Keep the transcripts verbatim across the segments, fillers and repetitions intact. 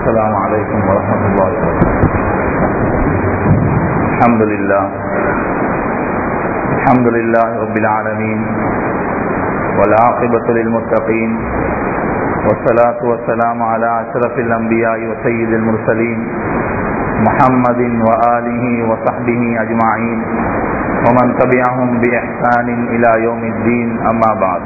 السلام عليكم ورحمة الله وبركاته. الحمد لله الحمد لله رب العالمين والعاقبة للمتقين والصلاة والسلام على أشرف الأنبياء وسيد المرسلين محمد وآله وصحبه أجمعين ومن تبعهم بإحسان إلى يوم الدين. أما بعد،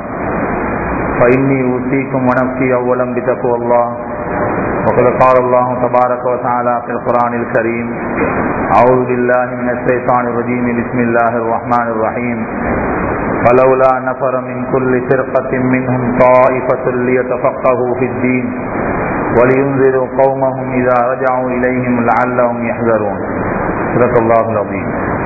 فإني أوصيكم ونفسي أولا بتقوى الله. وقد قال الله تبارك وتعالى في القرآن الكريم: أعوذ بالله من الشيطان الرجيم، بسم الله الرحمن الرحيم. فلولا نفر من كل فرقة منهم طائفة ليتفقهوا في الدين ولينذروا قومهم إذا رجعوا إليهم لعلهم يحذرون. صدق الله العظيم.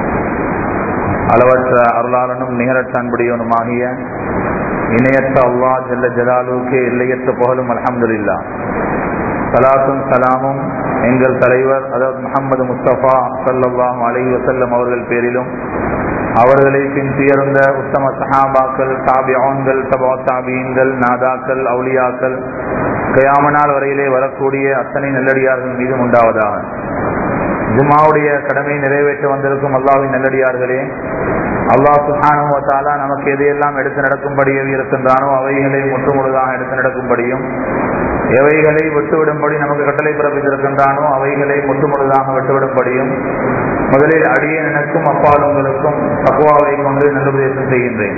அளவற்ற அருளாளனும் நிகரற்ற அன்புடையவனுமாகிய இணையற்ற அல்லாஹ் ஜல்ல ஜலாலுவுக்கு எல்லையற்ற புகழும் அல்ஹம்துலில்லாஹ். சலாத்தும் சலாமும் எங்கள் தலைவர் அதாவது முஹம்மது முஸ்தபா ஸல்லல்லாஹு அலைஹி வஸல்லம் அவர்கள் பேரிலும், அவர்களை பின்துயர்ந்த உத்தம சஹாபாக்கள், தாபிஊன்கள், தபா தாபீன்கள், நாதாக்கள், அவுலியாக்கள், கியாமத் வரையிலே வரக்கூடிய அத்தனை நல்லடியார்கள் மீதும் உண்டாவதாக. ஜும்ஆவுடைய கடமை நிறைவேற்ற வந்திருக்கும் அல்லாஹ்வின் நல்லடியார்களே, அல்லாஹ் சுப்ஹானஹு வ தஆலா நமக்கு எதையெல்லாம் எடுத்து நடக்கும்படி இருக்கின்றானோ அவைகளை முற்றுமுழுதாக எடுத்து நடக்கும்படியும், எவைகளை விட்டுவிடும்படி நமக்கு கட்டளை பிறப்பித்திருக்கின்றானோ அவைகளை முற்றுமுழுதாக விட்டுவிடும்படியும் முதலில் அடியே எனக்கும் அப்பால் உங்களுக்கும் தக்வாவை கொண்டு நல்லுபதேசம் செய்கின்றேன்.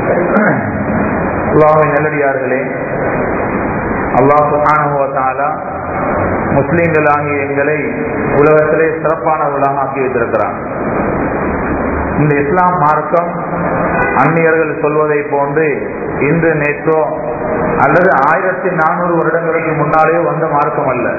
அல்லாஹ்வின் நல்லடியார்களே, அல்லாஹ் சுப்ஹானஹு வ தஆலா முஸ்லிம்களாகிய எங்களை உலகத்திலே சிறப்பானவர்களாக ஆக்கி வைத்திருக்கிறார். இந்த இஸ்லாம் மார்க்கம் அந்நியர்கள் சொல்வதை போன்று இன்று நேற்றோ அல்லது ஆயிரத்தி நானூறு வருடங்களுக்கு முன்னாலேயோ வந்த மார்க்கம் அல்ல.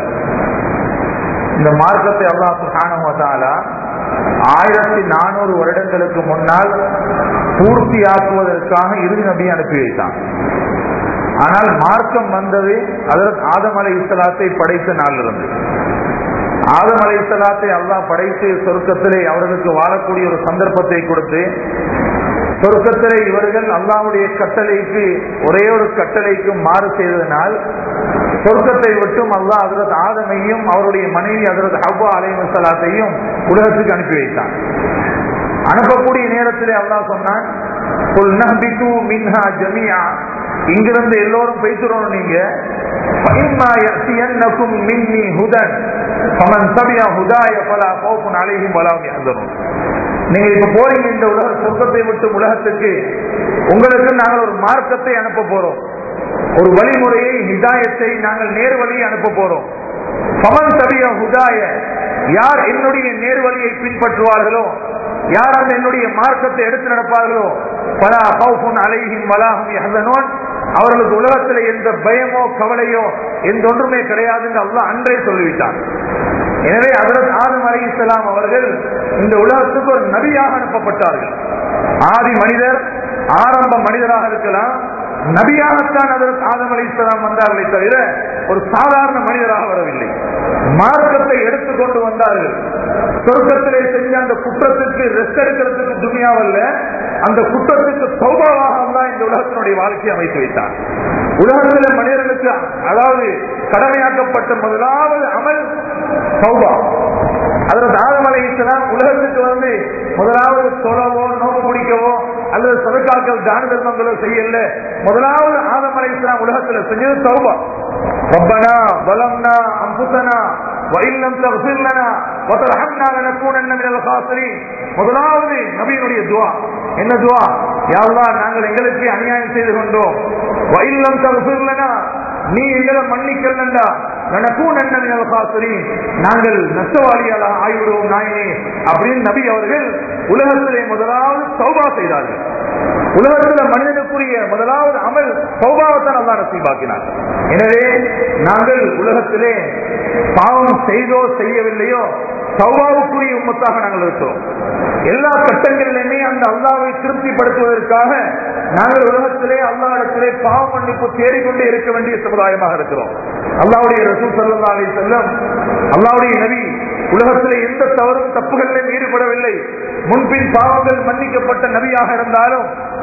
இந்த மார்க்கத்தை அல்லாஹ் சுப்ஹானஹு வ தஆலா ஆயிரத்தி நானூறு வருடங்களுக்கு முன்னால் பூர்த்தியாக்குவதற்காக இறுதி நபியை அனுப்பி வைத்தான். ஆனால் மார்க்கம் வந்தது அதற்கு ஆதம் அலைஹிஸ்ஸலாத்தை படைத்த நாளிலிருந்து. ஆதம் அலைஹிஸ்ஸலாத்தை அல்லாஹ் படைத்து சொர்க்கத்திலே அவர்களுக்கு வாழக்கூடிய ஒரு சந்தர்ப்பத்தை கொடுத்து, சொர்க்கத்திலே இவர்கள் அல்லாஹ்வுடைய கட்டளைக்கு ஒரே ஒரு கட்டளைக்கு மாறு செய்ததனால் சொர்க்கத்தை விட்டும் அல்லாஹ் ஹஜ்ரத் ஆதமையும் அவருடைய மனைவி ஹஜ்ரத் ஹவ்வா அலைஹிஸ்ஸலாத்தையும் உலகத்துக்கு அனுப்பி வைத்தான். அனுப்பக்கூடிய நேரத்திலே அல்லாஹ் சொன்னான், குல் நஹ்பிது மின்ஹா ஜமீஆ, இங்கிருந்து எல்லோரும் பேசுறோம். நீங்க நீங்க இப்ப போறீங்க இந்த உலக சொர்க்கத்தை விட்டு உலகத்துக்கு, உங்களுக்கு நாங்கள் ஒரு மார்க்கத்தை அனுப்ப போறோம், ஒரு வழிமுறையை ஹிதாயத்தை நாங்கள் நேர் வழியை அனுப்ப போறோம். பமன் தபிய ஹுதாய, யார் என்னுடைய நேர்வழியை பின்பற்றுவார்களோ, யார் அந்த என்னுடைய மார்க்கத்தை எடுத்து நடப்பார்களோ, பலா ஹவுஃபுன் அலைஹிம் வலாஹும் யஹ்ஸனூன், அவர்களுக்கு உலகத்தில் எந்த பயமோ கவலையோ எந்த ஒன்றுமே கிடையாது என்று அல்லாஹ் அன்றே சொல்லிவிட்டார். எனவே ஹஜ்ரத் ஆதம் அலைஹிஸ்ஸலாம் அவர்கள் இந்த உலகத்துக்கு ஒரு நபியாக அனுப்பப்பட்டார்கள். ஆதி மனிதர், ஆரம்ப மனிதராக இருக்கலாம், நபியாகத்தான் ஹஜ்ரத் ஆதம் அலைஹிஸ்ஸலாம் வந்தார்களே தவிர ஒரு சாதாரண மனிதராக வரவில்லை. மார்க்கத்தை எடுத்துக்கொண்டு வந்தார்கள். சொர்க்கத்திலே செஞ்ச அந்த குற்றத்துக்கு ரெஸ்ட் எடுக்கிறதுக்கு துனியாவல்ல, அந்த குற்றத்துக்கு தௌபாவாக அல்லாஹ் இந்த உலகத்தினுடைய வாழ்க்கையை அமைத்து வைத்தார். உலகத்தில் மனிதர்களுக்கு அதாவது கடமையாக்கப்பட்ட முதலாவது அமல் தௌபா. ஹஜ்ரத் ஆதம் அலைஹிஸ்ஸலாம் உலகத்துக்கு வந்து முதலாவது தொழவோ நோம்பு பிடிக்கவோ அல்லது சதகாக்கள் தான தர்மங்களோ செய்யல. முதலாவது ஆதம் அலைஹிஸ்ஸலாம் உலகத்துல செஞ்சது தௌபா. ரப்பனா வலம்னா அன்ஃபுஸனா வஇன் லம் தக்ஃபிர் லனா வதர்ஹம்னா லனகூனன்ன மினல் காசிரீன். முதலாவது நபியினுடைய துஆ என்ன துஆ? யா அல்லாஹ், நாங்கள் எங்களுக்கு அநியாயம் செய்து கொண்டோம், வஇன் லம் தக்ஃபிர் லனா, நீ எங்களை மன்னிக்கலண்டா, லனகூனன்ன மினல் காசிரீன், நாங்கள் நஷ்டவாளிகளாக ஆகிவிடுவோம் நாயனே அப்படின்னு நபி அவர்கள் உலகத்திலே முதலாவது தௌபா செய்தார்கள். உலகத்தில் மனிதனுக்குரிய முதலாவது அமல் தௌபாவைத்தான் அல்லாஹ் நசீபாக்கினார். எனவே நாங்கள் உலகத்திலே பாவம் செய்தோ செய்யவில்லையோ தௌபாவுக்குரிய உம்மத்தாக நாங்கள் இருக்கிறோம். எல்லா கட்டங்களிலுமே அந்த அல்லாஹ்வை திருப்திப்படுத்துவதற்காக நாங்கள் உலகத்திலே அல்லாஹ்விடத்திலே பாவ மன்னிப்பு தேடிக்கொண்டே இருக்க வேண்டிய சமுதாயமாக இருக்கிறோம். அல்லாஹ்வுடைய ரசூல் ஸல்லல்லாஹு அலைஹி வஸல்லம், அல்லாஹ்வுடைய நபி உலகத்திலே எந்த தவறும் தப்புகளிலும் ஈடுபடவில்லை. முன்பின் பாவங்கள் மன்னிக்கப்பட்ட நபியாக இருந்தாலும்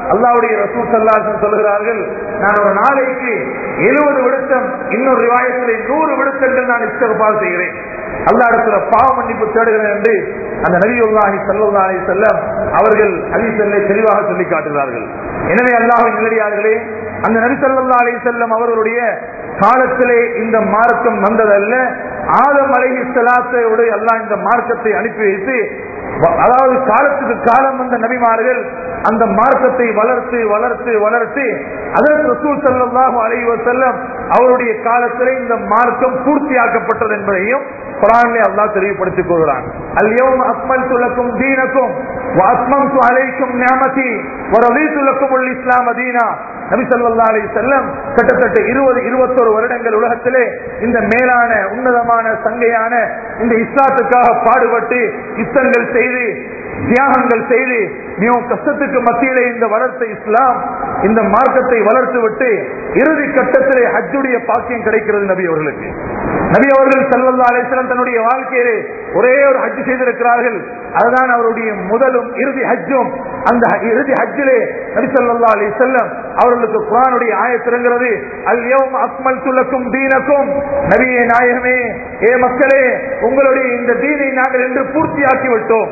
அல்லாஹ்வுடைய ரசூல் ஸல்லல்லாஹு அலைஹி வஸல்லம் சொல்கிறார்கள், நான் ஒரு நாளைக்கு எழுபது விடுத்தம், இன்னொரு ரிவாயத்திலே நூறு விடுத்தங்கள் நான் இஸ்திக்பார் செய்கிறேன், அல்லாஹ் இடத்துல பாவ மன்னிப்பு தேடுகிறேன் என்று அந்த நபியுல்லாஹி ஸல்லல்லாஹு அலைஹி வஸல்லம் அவர்கள் ஹதீஸிலே தெளிவாக சொல்லி காட்டுகிறார்கள். எனவே அல்லாஹ்வின் நல்லடியார்களே, அந்த நபி ஸல்லல்லாஹு அலைஹி வஸல்லம் அவர்களுடைய காலத்திலே இந்த மார்க்கம் வந்ததல்ல. ஆதம் அலைஹிஸ்ஸலாத்தோடு அல்லாஹ் இந்த மார்க்கத்தை அனுப்பி வைத்து, அதாவது காலத்துக்கு காலம் வந்த நபிமார்கள் அந்த மார்க்கத்தை வளர்த்து வளர்த்து வளர்த்து ஹஜ்ரத் ரசூல் ஸல்லல்லாஹு அலைஹி வஸல்லம் அவருடைய காலத்திலே இந்த மார்க்கம் பூர்த்தியாக்கப்பட்டது என்பதையும் குர்ஆனிலே அல்லாஹ் தெளிவுபடுத்திக் கொள்கிறான். அல்-யௌம அக்மல்து லக்கும் தீனக்கும் வ அத்மம்து அலைக்கும் நிஅமதி வ ரதீது லக்குமுல் இஸ்லாம தீனா. நபி ஸல்லல்லாஹு அலைஹி வஸல்லம் கிட்டத்தட்ட இருபது இருபத்தொரு வருடங்கள் உலகத்திலே இந்த மேலான உன்னதமான சங்கையான இந்த இஸ்லாத்துக்காக பாடுபட்டு யுத்தங்கள் செய்து தியாகங்கள் செய்து மிகவும் கஷ்டத்துக்கு மத்தியிலே இந்த வளர்த்த இஸ்லாம் இந்த மார்க்கத்தை வளர்த்து விட்டு இறுதி கட்டத்திலே ஹஜ்ஜுடைய பாக்கியம் கிடைக்கிறது நபி அவர்களுக்கு. நபி அவர்கள் ஸல்லல்லாஹு அலைஹி வஸல்லம் தன்னுடைய வாழ்க்கையிலே ஒரே ஒரு ஹஜ் செய்திருக்கிறார்கள். அதுதான் அவருடைய முதலும் இறுதி ஹஜ்ஜும். அந்த இறுதி ஹஜ்ஜிலே நபி ஸல்லல்லாஹு அலைஹி வஸல்லம் அவர்களுக்கு குர்ஆனுடைய ஆயத் இறங்குகிறது, அல்-யௌம அக்மல்து லக்கும் தீனக்கும். நபியே நாயகமே, ஏ மக்களே, உங்களுடைய இந்த தீனை நாங்கள் இன்று பூர்த்தியாக்கி விட்டோம்.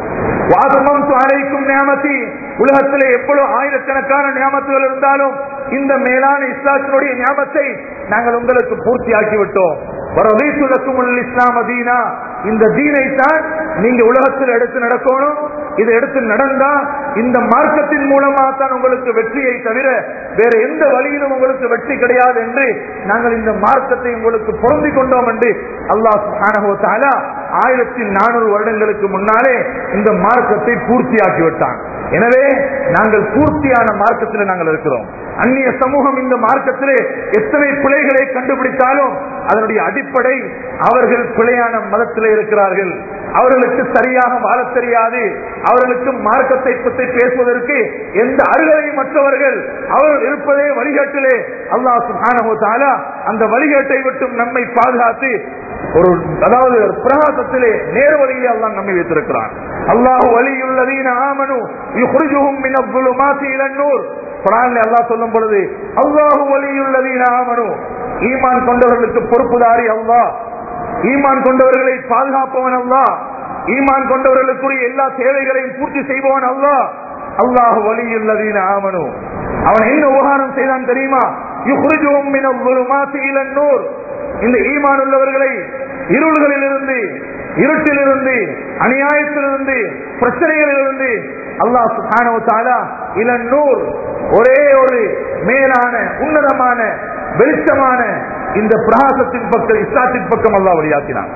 வாதமம்து அலைக்கும் நிஅமதி. உலகத்திலே எவ்வளவு ஆயிரக்கணக்கான நியாமத்துகள் இருந்தாலும் இந்த மேலான இஸ்லாத்தினுடைய நியாமத்தை நாங்கள் உங்களுக்கு பூர்த்தியாக்கி விட்டோம். வரதீது லக்குமுல் இஸ்லாம தீனா. இந்த தீனை தான் நீங்க உலகத்தில் எடுத்து நடக்கணும். இதை எடுத்து நடந்தா இந்த மார்க்கத்தின் மூலமா தான் உங்களுக்கு வெற்றியை தவிர வேற எந்த வழியிலும் உங்களுக்கு வெற்றி கிடையாது என்று நாங்கள் இந்த மார்க்கத்தை உங்களுக்கு பொருந்தி கொண்டோம் என்று அல்லாஹ் சுப்ஹானஹு வ தஆலா ஆயிரத்தி நானூறு வருடங்களுக்கு முன்னாலே இந்த மார்க்கத்தை பூர்த்தியாக்கி விட்டான். எனவே நாங்கள் பூர்த்தியான மார்க்கத்தில் நாங்கள் இருக்கிறோம். அந்நிய சமூகம் இந்த மார்க்கத்திலே எத்தனை பிழைகளை கண்டுபிடித்தாலும் அதனுடைய அடிப்படை அவர்கள் பிழையான மதத்திலே இருக்கிறார்கள். அவர்களுக்கு சரியாக வாழ தெரியாது. அவர்களுக்கு மார்க்கத்தை பற்றி பேசுவதற்கு எந்த அருகதையும் மற்றவர்கள் அவர்கள் இருப்பதே வழிகாட்டிலே. அல்லாஹ் சுப்ஹானஹு வ தஆலா அந்த வழிகாட்டை விட்டு நம்மை பாதுகாத்து ஒரு அதாவது பிரகாசத்திலே நேர்வழியிலே அல்லாஹ் நம்மை வைத்திருக்கிறான். அல்லாஹு வலியுல்லதீன ஆமனு யுக்ரிஜுஹும் மினல் ஸுலுமாத்தி இலன் நூர். குர்ஆனிலே அல்லாஹ் சொல்லும் பொழுது அல்லாஹு வலியுல்லதீன ஆமனு, ஈமான் கொண்டவர்களுக்கு பொறுப்புதாரி அல்லாஹ், ஈமான் கொண்டவர்களை பாதுகாப்பவன் அல்லாஹ், ஈமான் கொண்டவர்களுக்குரிய எல்லா தேவைகளையும் பூர்த்தி செய்பவன் அல்லாஹ். அல்லாஹு வலியுல்லதீன ஆமனு. அவன் என்ன உபகாரம் செய்தான் தெரியுமா? யுக்ரிஜுஹும் மினல் ஸுலுமாத்தி இலன் நூர். இந்த ஈமான் உள்ளவர்களை இருள்களிலிருந்து, இருட்டிலிருந்து, அநியாயத்திலிருந்து, பிரச்சனைகளிலிருந்து அல்லாஹ் சுப்ஹானஹு வ தஆலா இலன் நூர், ஒரே ஒரு மேலான உன்னதமான வெளிச்சமான இந்த பிரகாசத்தின் பக்கம், இஸ்லாத்தின் பக்கம் அல்லாஹ் வழியாக்கினான்.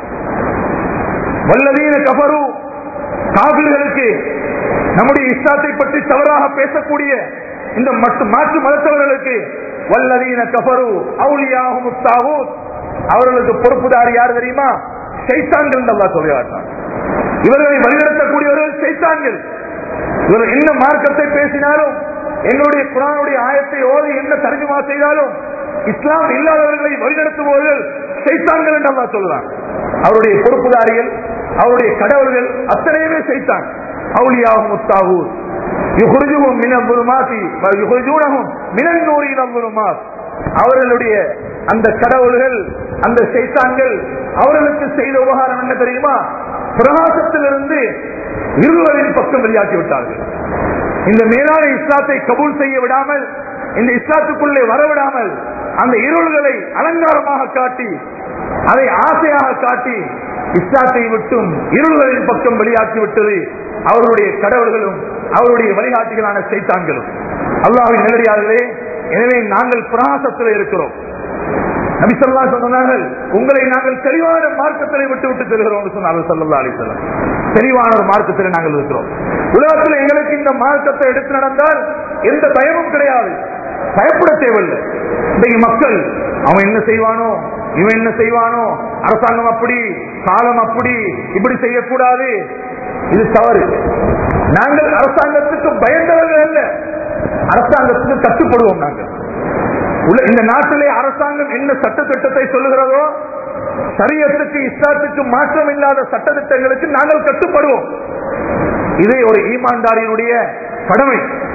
வல்லதீன கஃபரு, காபிர்களுக்கு நம்முடைய இஸ்லாத்தை பற்றி தவறாக பேசக்கூடிய இந்த மாற்று மதத்தவர்களுக்கு வல்லதீன கஃபரு அவுலியாஹும் தாகூத், அவர்களுக்கு பொறுப்புதாரி யார் தெரியுமா? ஷைத்தான்கள் அல்லாஹ் சொல்கிறார். இவர்களை வழிநடத்தக்கூடியவர்கள் ஷைத்தான்கள். இவர்கள் என்ன மார்க்கத்தை பேசினாலும், எங்களுடைய குர்ஆனுடைய ஆயத்தை ஓதி என்ன தர்ஜுமா செய்தாலும் இஸ்லாம் இல்லாதவர்களை வழிநடத்துபவர்கள் ஷைத்தான்கள் என்று அல்லாஹ் சொல்றான். அவருடைய பொறுப்புதாரிகள், அவருடைய கடவுள்கள் அத்தனையுமே ஷைத்தான். அவுலியாஹும் தாகூத் யுக்ரிஜுஹும் மினல் ஸுலுமாத்தி வ யுக்ரிஜூனஹும் மினன் நூரி இலல் ஸுலுமாத். அவர்களுடைய அந்த கடவுள்கள், அந்த ஷைத்தான்கள் அவர்களுக்கு செய்த உபகாரம் என்ன தெரியுமா? பிரகாசத்திலிருந்து இருள்களின் பக்கம் வெளியாக்கி விட்டார்கள். இந்த மேலான இஸ்லாத்தை கபூல் செய்ய விடாமல், இந்த இஸ்லாத்துக்குள்ளே வரவிடாமல் அந்த இருள்களை அலங்காரமாக காட்டி, அதை ஆசையாக காட்டி இஸ்லாத்தை விட்டும் இருள்களின் பக்கம் வெளியாக்கி விட்டது அவர்களுடைய கடவுள்களும் அவருடைய வழிகாட்டிகளான ஷைத்தான்களும். அல்லாஹ்வின் நல்லடியார்களே, எனவே நாங்கள் பிரகாசத்தில் இருக்கிறோம். நபி ஸல்லல்லாஹு அலைஹி வஸல்லம் சொன்னார்கள், உங்களை நாங்கள் தெளிவான மார்க்கத்தை விட்டு விட்டு செல்கிறோம் சொன்னார்கள் ஸல்லல்லாஹு அலைஹி வஸல்லம். தெளிவான ஒரு மார்க்கத்தில் நாங்கள் இருக்கிறோம். உலகத்தில் எங்களுக்கு இந்த மார்க்கத்தை எடுத்து நடந்தால் எந்த பயமும் கிடையாது, பயப்பட தேவையில்லை. இன்றைக்கு மக்கள் அவன் என்ன செய்வானோ, இவன் என்ன செய்வானோ, அரசாங்கம் அப்படி, காலம் அப்படி, இப்படி செய்யக்கூடாது, இது தவறு. நாங்கள் அரசாங்கத்துக்கு பயந்தவர்கள் அல்ல, அரசாங்கத்துக்கு கட்டுப்படுவோம். நாங்கள் இந்த நாட்டிலே அரசாங்கம் என்ன சட்டத்திட்டத்தை சொல்லுகிறதோ, சரியத்துக்கு இஸ்லாத்துக்கு மாற்றம் இல்லாத சட்டத்திட்டங்களுக்கு நாங்கள் கட்டுப்படுவோம். இதே ஒரு ஈமான்தாரியினுடைய கடமை.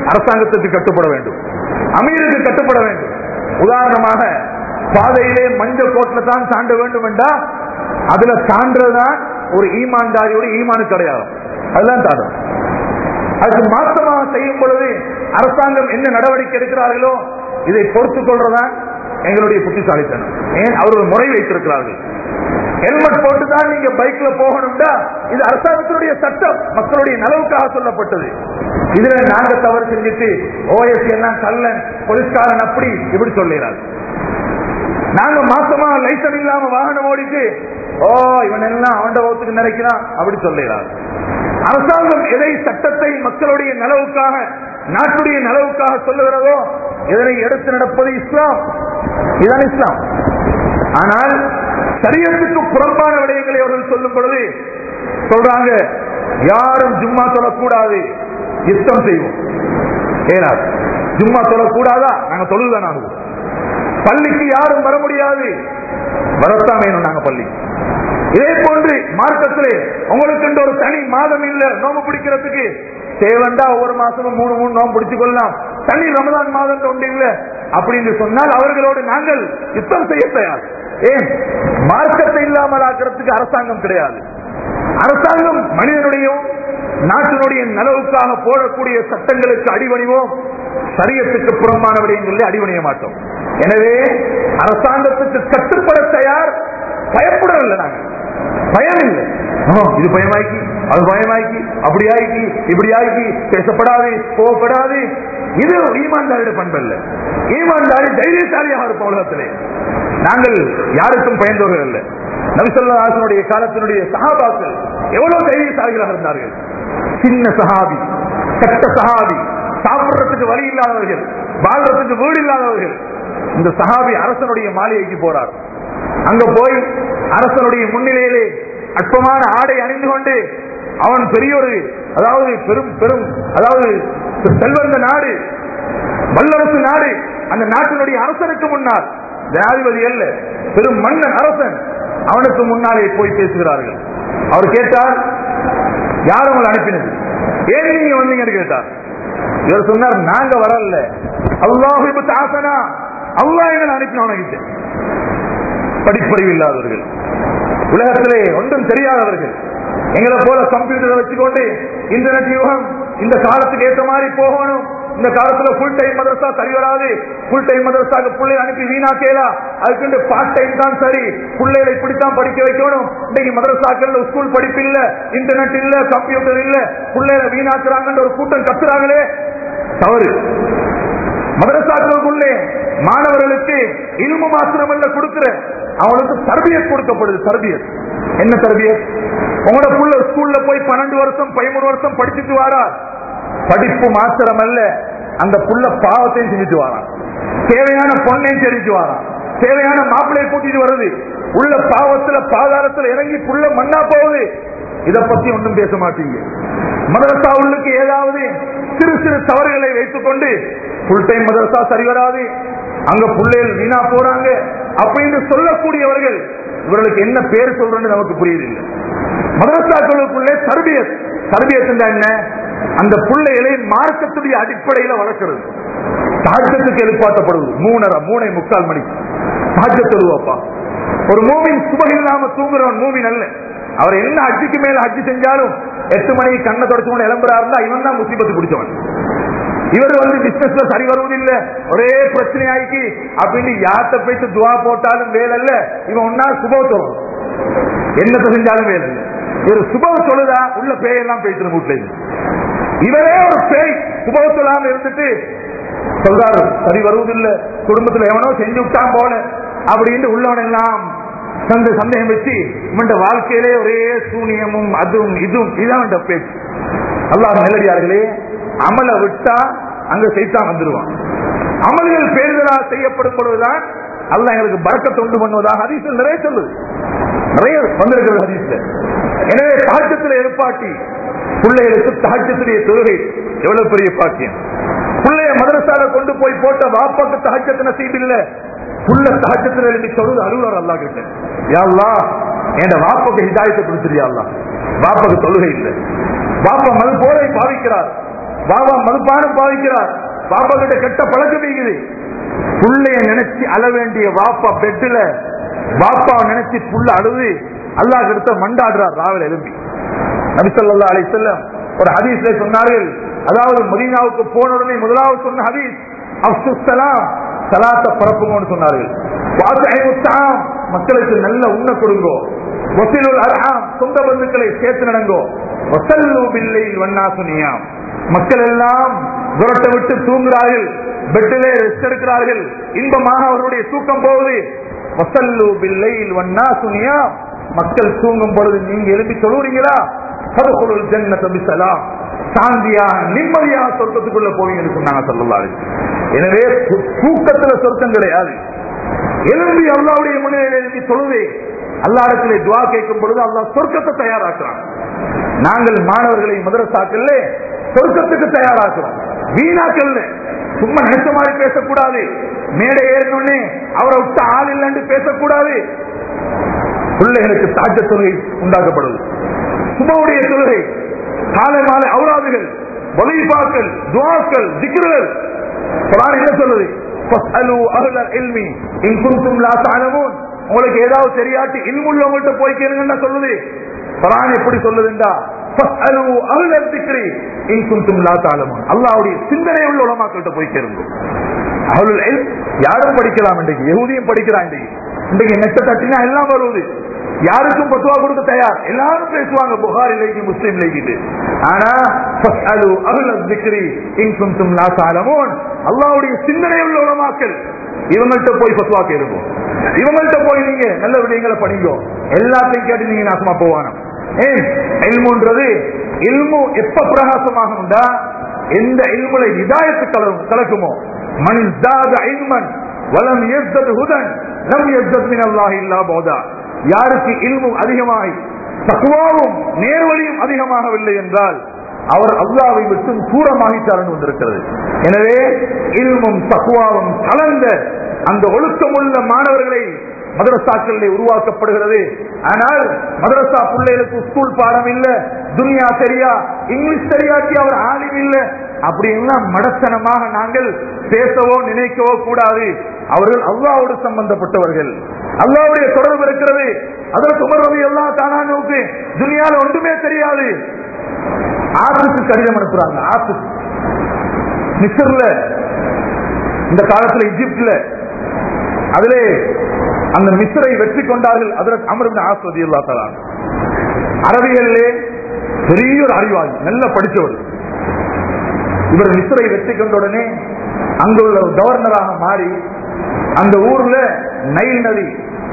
அரசாங்கத்துக்கு கட்டுப்பட வேண்டும், அமீருக்கு கட்டுப்பட வேண்டும். உதாரணமாக பாதையிலே மஞ்சள் கோட்ல தான் தாண்ட வேண்டும் என்றா அதுல தாண்டதான் ஒரு ஈமான்தாரியோட ஈமானுக்கு அடையாளம், அதுதான் தாண்டும். அதுக்கு மாற்றமாக செய்யும் பொழுது அரசாங்கம் என்ன நடவடிக்கை எடுக்கிறார்களோ இதை பொறுத்துக் கொள்றதான் எங்களுடைய புத்திசாலித்தனம். ஏன் அவர்கள் முறை வைத்திருக்கிறார்கள். ஹெல்மெட் போட்டுதான் நீங்க பைக்ல போகணும்டா இது அரசாங்கத்தினுடைய சட்டம், மக்களுடைய நலவுக்காக சொல்லப்பட்டது. இதுல நாங்க தவறு செஞ்சுட்டு ஓஎஸ் எல்லாம் கல்லன் போலீஸ்காரன் அப்படி இப்படி சொல்லுறாங்க. நாங்க மாசமா லைசன்ஸ் இல்லாம வாகனம் ஓடிட்டு ஓ இவன் எல்லாம் அவன் வகுத்துக்கு நினைக்கிறான் அப்படி சொல்லுறாங்க. அரசாங்கம் எதை சட்டத்தை மக்களுடைய நலவுக்காக நாட்டுடைய நலவுக்காக சொல்லுகிறதோ இதனை எடுத்து நடப்பது இஸ்லாம், இதுதான் இஸ்லாம். ஆனால் சரியத்துக்கு புறம்பான விடயங்களை அவர்கள் சொல்லும் பொழுது சொல்றாங்க யாரும் ஜும்மா சொல்லக்கூடாது, யுத்தம் செய்வோம். ஏன்னா ஜும்மா சொல்லக்கூடாதா, நாங்க தொழுதான் ஆகுவோம். பள்ளிக்கு யாரும் வர முடியாது, வரத்தான் வேணும் நாங்க பள்ளி. இதே போன்று மார்க்கத்திலே உங்களுக்கு ஒரு தனி மாதம் இல்ல நோம்பு பிடிக்கிறதுக்கு, தேவண்டா ஒவ்வொரு மாசமும் மூணு மூணு நோம்பு பிடிச்சு கொள்ளலாம், தனி ரமதான் மாதம் ஒன்று இல்ல அப்படின்னு சொன்னால் அவர்களோடு நாங்கள் யுத்தம் செய்ய தயார். ஏன் மார்க்கத்தை இல்லாமல் ஆக்கிறதுக்கு அரசாங்கம் கிடையாது. அரசாங்கம் மனிதனுடைய நாட்டினுடைய நலவுக்காக போடக்கூடிய சட்டங்களுக்கு அடிபணிவோம், சரியத்துக்கு புறம்பான விடயங்களில் அடிபணிய மாட்டோம். எனவே அரசாங்கத்துக்கு கட்டுப்பட தயார், பயப்படவில்லை. நாங்கள் பயம் இல்லை, இது பயமாக்கி அது பயமாக்கி அப்படி ஆக்கி இப்படி ஆக்கி பேசப்படாது போகப்படாது. இது ஈமான்தாரியோட பண்பு அல்ல. ஈமான்தாரி தைரியசாலியாக இருப்போம். உலகத்திலே நாங்கள் யாருக்கும் பயந்தவர்கள் அல்ல. நபி ஸல்லல்லாஹு அலைஹி வஸல்லம் காலத்தினுடைய சஹாபாக்கள் எவ்வளவு தைரியசாலிகளாக இருந்தார்கள். சின்ன சஹாபி, கட்ட சஹாபி, சாப்பிடுறதுக்கு வழி இல்லாதவர்கள், வாழ்றதுக்கு வீடு இல்லாதவர்கள். இந்த சஹாபி அரசனுடைய மாளிகைக்கு போறார். அங்க போய் அரசனுடைய முன்னிலையிலே அற்பமான ஆடை அணிந்து கொண்டு அவன் பெரிய ஒரு அதாவது பெரும் பெரும் அதாவது செல்வந்த நாடு, வல்லரசு நாடு, அந்த நாட்டினுடைய அரசனுக்கு முன்னால் ஜனாதிபதி அல்ல, பெரும் மன்னன் அரசன், அவனுக்கு முன்னாலே போய் பேசுகிறார்கள். அவர் கேட்டார் யார் உங்களை அனுப்பினது, ஏன் நீங்க வந்தீங்கன்னு கேட்டார். இவர் சொன்னார் நாங்க வரல, அல்லாஹ் இப்ப தாசனா அல்லாஹ் எங்களை அனுப்பினவனுக்கு. படிப்பறிவு இல்லாதவர்கள், உலகத்திலே ஒன்றும் தெரியாதவர்கள், எங்களை போல கம்ப்யூட்டரை வச்சுக்கொண்டு இன்டர்நெட் யுகம் இந்த காலத்துக்கு ஏற்ற மாதிரி போகணும், இந்த காலத்துல ஃபுல் டைம் மதரசா சரி வராது, ஃபுல் டைம் மதரசாக்கு பிள்ளைகளை அனுப்பி வீணாக்கலாம், அதுக்கு பார்ட் டைம் தான் சரி, பிள்ளைகளை இப்படித்தான் படிக்க வைக்கணும். இன்னைக்கு மதரசாக்கள் ஸ்கூல் படிப்பு இல்ல, இன்டர்நெட் இல்ல, கம்ப்யூட்டர் இல்ல, பிள்ளைகளை வீணாக்குறாங்கன்ற ஒரு கூட்டம் கத்துறாங்களே, தவறு. மதரசாக்களுக்குள்ளே மாணவர்களுக்கு இல்மு மாத்திரமல்ல கொடுக்கிற அவங்களுக்கு தர்பியத் கொடுக்கப்படுது. தர்பியத் என்ன தர்பியத்? உங்களோட புள்ள ஸ்கூல்ல போய் பன்னெண்டு வருஷம் பதிமூணு வருஷம் படிச்சுட்டு வாரா, படிப்பு மாத்திரம் அல்ல, அந்த புள்ள பாவத்தையும் செஞ்சுட்டு வாரான், தேவையான பொண்ணையும் செஞ்சுட்டு வாரான், தேவையான மாப்பிள்ளையை கூட்டிட்டு வருது, உள்ள பாவத்துல பாதாளத்துல இறங்கி புள்ள மண்ணா போகுது. இதை பத்தி ஒன்றும் பேச மாட்டீங்க. மதரசாவுக்கு ஏதாவது சிறு சிறு தவறுகளை வைத்துக் கொண்டு ஃபுல் டைம் மதரசா சரி வராது, அங்க பிள்ளைகள் வீணா போறாங்க அப்படின்னு சொல்லக்கூடியவர்கள், இவர்களுக்கு என்ன பேர் சொல்றேன்னு நமக்கு புரியவில்லை. மதரசாக்களுக்குள்ளே தர்பியத், தர்பியத் என்ன? அந்த பிள்ளைகளை மார்க்கத்துடைய அடிப்படையில வளர்க்கிறது. தாஜத்துக்கு எழுப்பாட்டப்படுவது மூணரை மூணை முக்கால் மணிக்கு தாஜத்தெழுவாப்பா. ஒரு மூமின் சுபம் இல்லாம தூங்குறவன் மூமின் அல்ல. அவர் என்ன அஜிக்கு மேல அஜி செஞ்சாலும் எட்டு மணிக்கு கண்ணை தொடச்சு கொண்டு எழும்புறாருந்தா இவன் தான் முசீபத்து பிடிச்சவன். இவர் வந்து பிசினஸ்ல சரி வருவதில்லை, ஒரே பிரச்சனையாக்கி அப்படின்னு யார்கிட்ட போயிட்டு துவா போட்டாலும் வேலை இல்ல, இவன் ஒன்னா சுபம் சொல்லும், என்னத்தை செஞ்சாலும் வேலை இல்லை. ஒரு சுபம் சொல்லுதா உள்ள பேயெல்லாம் போயிட்டு வீட்டுல, இவரே ஒரு பேய் சுபம் சொல்லாம இருந்துட்டு சொல்றாரு சரி வருவதில்லை, குடும்பத்துல எவனோ செஞ்சு விட்டான் போல அப்படின்னு உள்ளவன் எல்லாம் சந்தேகம் வச்சு இவன் வாழ்க்கையிலே ஒரே சூனியமும் அதுவும் இதுவும் இதான் பேச்சு. அல்லாஹ் நல்லடியார்களே, அமலை விட்டா அங்க சைத்தான் வந்துருவான். அமல்கள் பேருதலாக செய்யப்படும் பொழுதுதான் அல்லாஹ் எங்களுக்கு பரக்கத்தை உண்டு பண்ணுவதாக ஹதீஸ்ல நிறைய சொல்லுது, நிறைய வந்திருக்கிறது ஹதீஸ்ல. எனவே தஹஜ்ஜுத்ல எழுப்பாட்டி பிள்ளைகளுக்கு தஹஜ்ஜுடைய தொழுகை எவ்வளவு பெரிய பாக்கியம். பிள்ளைய மதரசால கொண்டு போய் போட்ட வாப்பாக்கு தஹஜ்ஜத் நசீப் இல்ல, புள்ள தஹஜ்ஜுத்ல எழுதி சொல்லுது அலுவலர் அல்லாஹ் கிட்ட, யா அல்லாஹ் என் வாப்பாக்கு ஹிதாயத்தை கொடுத்துரு, யா அல்லாஹ் வாப்பாக்கு தொழுகை இல்லை, வாப்பா மது போதை பாவிக்கிறார், பாபா மதுபானம் பாவிக்கிறார், பாப்பா கிட்ட கெட்ட பழக்கம் இருக்குது. புள்ளைய நினைச்சு அழ வேண்டிய வாப்பா பெட்டுல பாப்பாவை நினைச்சு புள்ள அழுது அல்லாஹ் கிட்ட மண்டாடுறார் ராவில் எழுப்பி. நபி ஸல்லல்லாஹு அலைஹி வஸல்லம் ஒரு ஹதீஸ்ல சொன்னார்கள், அதாவது மதீனாவுக்கு போன உடனே முதலாவது சொன்ன ஹதீஸ் அஃஷுஸ் ஸலாம், ஸலாத்தை பரப்புங்கன்னு சொன்னார்கள். வாஸிஉத் தஆம், மக்களுக்கு நல்ல உண்ண கொடுங்கோ. வஸிலுல் அர்ஹாம், சொந்த பந்துக்களை சேர்த்து நடங்கோ. வஸல்லு பில்லைல் வன்னாசு நியாம், மக்கள் எல்லாம் துரட்டை விட்டு தூங்குகிறார்கள், பெட்டிலே ரெஸ்ட் எடுக்கிறார்கள், இன்பமாக அவர்களுடைய தூக்கம் போகுது. வஸல்லு பில்லைல் வன்னாசு நியாம், மக்கள் தூங்கும் பொழுது நீங்க எழுப்பி சொல்லுறீங்களா? ஃபதுகுலுல் ஜன்னத பிஸலாம், சாந்தியா நிம்மதியா சொர்க்கத்துக்குள்ள போவீங்கன்னு சொன்னாங்க ஸல்லல்லாஹு அலைஹி வஸல்லம். எனவே தூக்கத்துல சொர்க்கம் கிடையாது. எழும்பி அல்லாஹ்வுடைய முன்னிலையில் எழுப்பி தொழுவே அல்லாஹ்விடத்திலே துஆ கேட்கும் பொழுது அல்லாஹ் சொர்க்கத்தை தயாராக்குறான். நாங்கள் மாணவர்களை மதரசாக்கள்ல சொர்க்கத்துக்கு தயாராக்குறோம், வீணாக்கல்ல. சும்மா நினைச்ச மாதிரி பேசக்கூடாது, மேடை ஏறினே அவரை விட்டு ஆள் இல்லைன்னு பேசக்கூடாது. பிள்ளைகளுக்கு தாஜ்ஜ தொழுகை உண்டாக்கப்படுது, சுபவுடைய தொழுகை, காலை மாலை அவுராதுகள், வலீஃபாக்கள், துஆக்கள், திக்ருகள். குர்ஆன் என்ன சொல்லுது? ஃபஸ்அலு அஹ்லல் இல்மி இன் குன்தும் லா தஅலமூன், உங்களுக்கு ஏதாவது தெரியாட்டி இல்முள்ளவங்கள்ட்ட போய் கேளுங்கன்னு சொல்லுது. குர்ஆன் எப்படி சொல்லுதுண்டா, ஃபஸ்அலு அஹ்லல் திக்ரி இன் குன்தும் லா தஅலமூன், அல்லாஹ்வுடைய சிந்தனை உள்ள உலமாக்கள்ட்ட போய் கேளுங்க. அஹ்லுல் இல்ம் யாரும் படிக்கலாம், இன்றைக்கு யஹூதியும் படிக்கிறான். இன்றைக்கு இன்றைக்கு நெட்ட தட்டினா எல்லாம் வருவது, யாருக்கும் பத்துவா கொடுக்க தயார், எல்லாரும் பேசுவாங்க புகாரி லேக்கி முஸ்லிம் லேக்கிட்டு. ஆனா ஃபஸ்அலு அஹ்லல் திக்ரி இன் குன்தும் லா தஅலமூன், அல்லாஹ்வுடைய சிந்தனை உள்ள உலமாக்கள், இவங்கள்ட்ட போய் பத்துவா கேளுங்க, இவங்கள்ட்ட போய் நீங்க நல்ல விடயங்களை படிங்க. எல்லாத்தையும் கேட்டு நீங்க நாசமா போவானா? ஏன் இல்முன்றது, இல்மு எப்ப பிரகாசமாகும்டா எந்த இல்முல ஹிதாயத்து கலக்குமோ. மன் ஜாத இல்மன் வலம் யஸ்தத் ஹுதன் லம் யஸ்தத் மினல்லாஹி இல்லா பௌதா, யாருக்கு இல்மு அதிகமாகி தக்வாவும் நேர்வழியும் அதிகமாகவில்லை என்றால் அவர் அல்லாஹ்வை விட்டு தூரமாகிட்டார் வந்திருக்கிறது. எனவே இல்மும் தக்வாவும் கலந்த அந்த ஒழுக்கமுள்ள மாணவர்களை மதரசாக்களிலே உருவாக்கப்படுகிறது. ஆனால் மதரசா பிள்ளைகளுக்கு ஸ்கூல் பாடம் இல்ல, துனியா சரியா, இங்கிலீஷ் சரியாக்கி அவர் ஆலிம் இல்ல, அப்படின்னா மடத்தனமாக நாங்கள் பேசவோ நினைக்கவோ கூடாது. அவர்கள் அல்லாஹ்வோடு சம்பந்தப்பட்டவர்கள், அல்லாஹ்வுடைய தொடர்பு இருக்கிறது. அதற்கு உமர் ரலியல்லாஹு தஆலா அன்ஹு துனியால ஒன்றுமே தெரியாது, ஆத்துக்கு கடிதம் அனுப்புறாங்க. ஆத்து மிஸ்ர்ல, இந்த காலத்துல எகிப்துல, அதிலே அந்த மிஸ்ரை வெற்றி கொண்டார்கள். அதற்கு அம்ர் இப்னு ஆஸ் ரலியல்லாஹு தஆலா அரபிகளிலே பெரிய ஒரு அறிவாளி, நல்ல படித்தவர். இவர் மிஸ்ரை வெற்றி கொண்ட உடனே அங்குள்ள கவர்னராக மாறி அந்த ஊர்ல நைல் நதி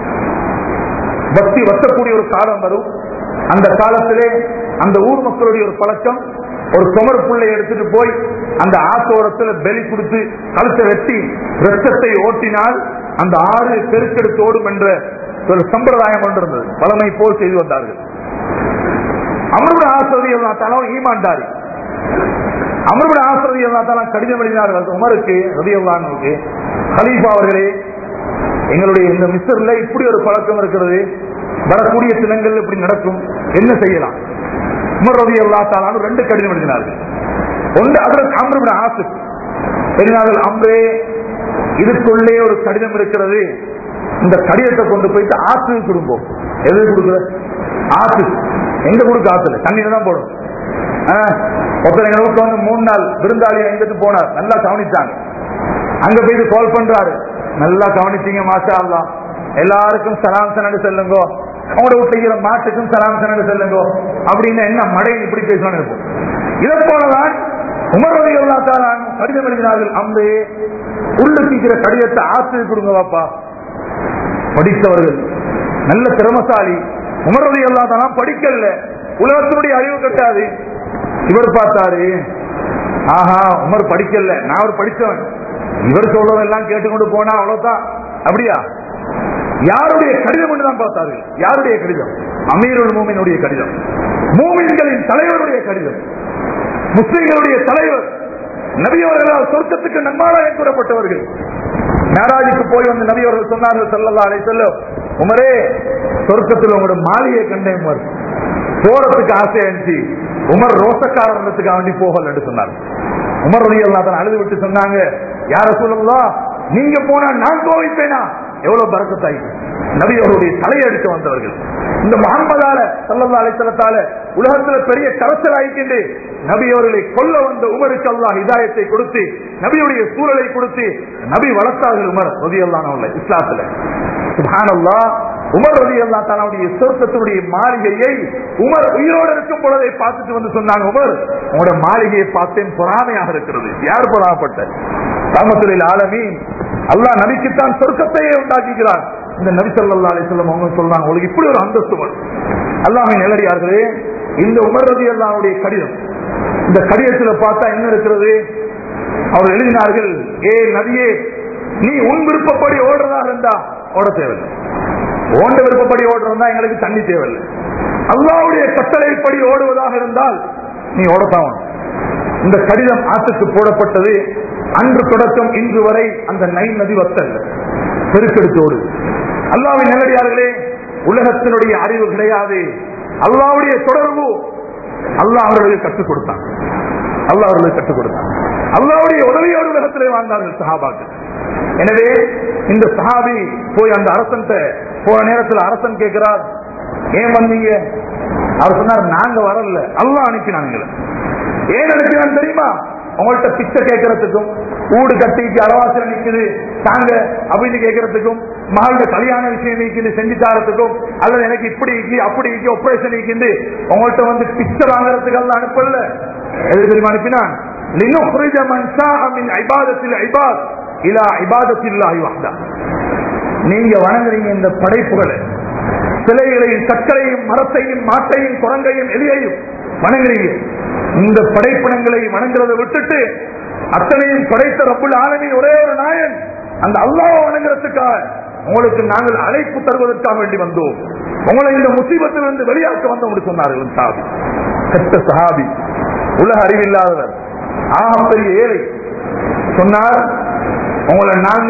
வத்தி வத்தக்கூடிய ஒரு காலம் வரும். அந்த காலத்திலே அந்த ஊர் மக்களுடைய ஒரு பழக்கம், ஒரு குமர் புள்ளை எடுத்துட்டு போய் அந்த ஆத்தோரத்துல பலி கொடுத்து கழுத்தை வெட்டி ரத்தத்தை ஓட்டினால் அந்த ஆறு பெருக்கெடுத்து ஓடும் என்ற ஒரு சம்பிரதாயம் ஒன்று இருந்தது. பழமை போல் செய்து வந்தார்கள். அம்ருபின் ஆஸ் ரலியல்லாஹு தஆலா ஈமான்தாரி. அம்ருபின் ஆஸ் ரலியல்லாஹு தஆலா கடிதம் எழுதினார்கள் உமருக்கு ரலியல்லாஹு அன்ஹுவுக்கு, கலீஃபா அவர்களே, எங்களுடைய இந்த மிஸ்ர்ல இப்படி ஒரு பழக்கம் இருக்கிறது, வரக்கூடிய தினங்கள் இப்படி நடக்கும், என்ன செய்யலாம்? உமர் ரலியல்லாஹு தஆலா ரெண்டு கடிதம் எழுதினார்கள். ஒன்று ஹஜ்ரத் அம்ர் இப்னு ஆஸ் எழுதினார்கள், அம்ரே, இதுக்குள்ளே ஒரு கடிதம் இருக்கிறது, இந்த கடிதத்தை கொண்டு போயிட்டு ஆற்று கொடுப்போம். எது கொடுக்குற? ஆற்று. எங்க கொடுக்க? ஆத்துல தண்ணியில தான் போடும். ஒருத்தர் எங்க வீட்டுல வந்து மூணு நாள் விருந்தாளியை எங்கிட்டு போனார், நல்லா கவனிச்சாங்க. அங்க போயிட்டு கால் பண்றாரு, நல்லா கவனிச்சீங்க மாஷா அல்லாஹ், எல்லாருக்கும் சலாம் சனடு செல்லுங்கோ, அவங்களோட வீட்டுல மாட்டுக்கும் சலாம் சனடு செல்லுங்கோ அப்படின்னு என்ன மடை இப்படி பேசணும்னு இருக்கும். இதை போலதான் உமர் ரலியல்லாஹு தஆலா கடிதம் எழுதினார்கள், அம்பே உள்ளுக்கிற கடிதத்தை ஆசிரியர் கொடுங்க வாப்பா. படித்தவர்கள், நல்ல திறமசாலி. உமர் ரலியல்லாஹு தஆலா படிக்கல, உலகத்தினுடைய அறிவு கட்டாது. இவர் பார்த்தாரு, ஆஹா உமர் படிக்கல, நான் ஒரு படித்தவன், இவர் சொல்றதெல்லாம் கேட்டுக்கொண்டு போனா அவ்வளவுதான். அப்படியா? யாருடைய கடிதம் என்றுதான் பார்த்தார்கள். யாருடைய கடிதம்? அமீருல் மூமினுடைய கடிதம், மூமின்களின் தலைவருடைய கடிதம், முஸ்லிம்களுடைய தலைவர், நபி அவர்களால் சொர்க்கத்துக்கு நன்மாராய கூறப்பட்டவர்கள். மேராஜுக்கு போய் வந்து நபி அவர்கள் சொன்னார்கள் ஸல்லல்லாஹு அலைஹி வஸல்லம், உமரே, சொர்க்கத்தில் உங்களோட மாளிகையை கண்டேன், உமர் போறதுக்கு ஆசை இருந்துச்சு, உமர் ரோசக்காரத்துக்காக வேண்டி போகல என்று சொன்னார். உமர் ரலியல்லாஹு அன்ஹு அழுது விட்டு சொன்னாங்க, யா ரசூலல்லாஹ், நீங்க போனா நான் கோவிப்பேனா? எவ்வளவு பரக்கத்தாய். நபி அவருடைய தலையை எடுக்க வந்தவர்கள். இந்த முஹம்மதால ஸல்லல்லாஹு அலைஹி வஸல்லத்தால உலகத்துல பெரிய கரசல் ஆயிக்கிண்டு நபி அவர்களை கொல்ல வந்த உமருக்கு அல்லாஹ் ஹிதாயத்தை கொடுத்து நபியுடைய சூழலை கொடுத்து நபி வளர்த்தார்கள் உமர் ரலியல்லாஹு அன்ஹு இஸ்லாத்துல. சுப்ஹானல்லாஹ். உமர் ரலியல்லாஹு தஆலாவுடைய சொர்க்கத்துடைய மாளிகையை உமர் உயிரோடு இருக்கும் பொழுதை பார்த்துட்டு வந்து சொன்னாங்க, உமர் உங்களோட மாளிகையை பார்த்தேன், பொறாமையாக இருக்கிறது. யார் பொறாமப்பட்ட? ரஹ்மத்துல் ஆலமீன் அல்லாஹ் நபிக்குத்தான் சொர்க்கத்தையே உண்டாக்குகிறார். இந்த நபி ஸல்லல்லாஹு அலைஹி வஸல்லம் அவங்க சொல்றாங்க, உங்களுக்கு இப்படி ஒரு அந்தஸ்து வரும். அல்லாஹ்வின் நல்லடியார்களே, இந்த உமர் ரலியல்லாஹுடைய கடிதம், இந்த கடிதத்தில் பார்த்தா என்ன இருக்கிறது? அவர் எழுதினார்கள், ஏ நபியே, நீ உன் விருப்பப்படி ஓடுறதா இருந்தா ஓட தேவையில்லை, ஓண்ட விருப்பப்படி ஓடுறதா எங்களுக்கு தண்ணி தேவையில்லை. அல்லாஹ்வுடைய கட்டளைப்படி ஓடுவதாக இருந்தால் நீ ஓடத்தான். இந்த கடிதம் ஆற்றுக்கு போடப்பட்டது. அன்று தொடக்கம் இன்று வரை அந்த நைல் நதி வத்தல் பெருக்கெடுத்தோடு. அல்லாஹ்வின் நல்லடியார்களே, உலகத்தினுடைய அறிவு கிடையாது, அல்லாஹ்வுடைய தொடர்பு அல்லாஹ் அவர்களுக்கு கற்றுக் கொடுத்தான். அல்லாஹ் அவர்களுக்கு கற்றுக் கொடுத்தான். அல்லாஹ்வுடைய உதவியோடு உலகத்திலே வாழ்ந்தார்கள் சஹாபாக்கள். எனவே இந்த சஹாபி போய் அந்த அரசன் போற நேரத்தில் அரசன் கேட்கிறார், ஏன் வந்தீங்க? அவர் சொன்னார், நாங்க வரல, அல்லாஹ் அனுப்பினாங்க. ஏன் அனுப்பினான்னு தெரியுமா? உங்கள்கிட்ட பிச்சை கேட்கறதுக்கும், ஊடு கட்டிக்கு அரவாசல் நிக்குது தாங்க அப்படின்னு கேட்கறதுக்கும், மகளுடைய கல்யாண விஷயம் நீக்கிது செஞ்சு தாரத்துக்கும், அல்லது எனக்கு இப்படி அப்படி ஆபரேஷன் நீக்கிண்டு உங்கள்கிட்ட வந்து பிச்சை வாங்கறதுக்கு எல்லாம் அனுப்பல. எது தெரியுமா அனுப்பினான்? நீங்க வணங்குறீங்க இந்த படைப்புகளை, சிலைகளையும் சக்கரையும் மரத்தையும் மாட்டையும் குரங்கையும் எலியையும் வணங்குறீங்க. இந்த படைப்பினங்களை வணங்குறதை விட்டுட்டு அத்தனையும் படைத்த ரப்புல் ஆலமீன் ஒரே ஒரு நாயன் அந்த அல்லாஹ்வை வணங்குறதுக்காக உங்களுக்கு நாங்கள் அழைப்பு தருவதற்காக வேண்டி வந்தோம், உங்களை இந்த முசீபத்தில் இருந்து வெளியாக்க வந்தோம் சொன்னார்கள். சஹாபி, கெட்ட சஹாபி, உலக அறிவில்லாதவர், ஆகப்பெரிய ஏழை. சொன்னார், உங்களை நாங்க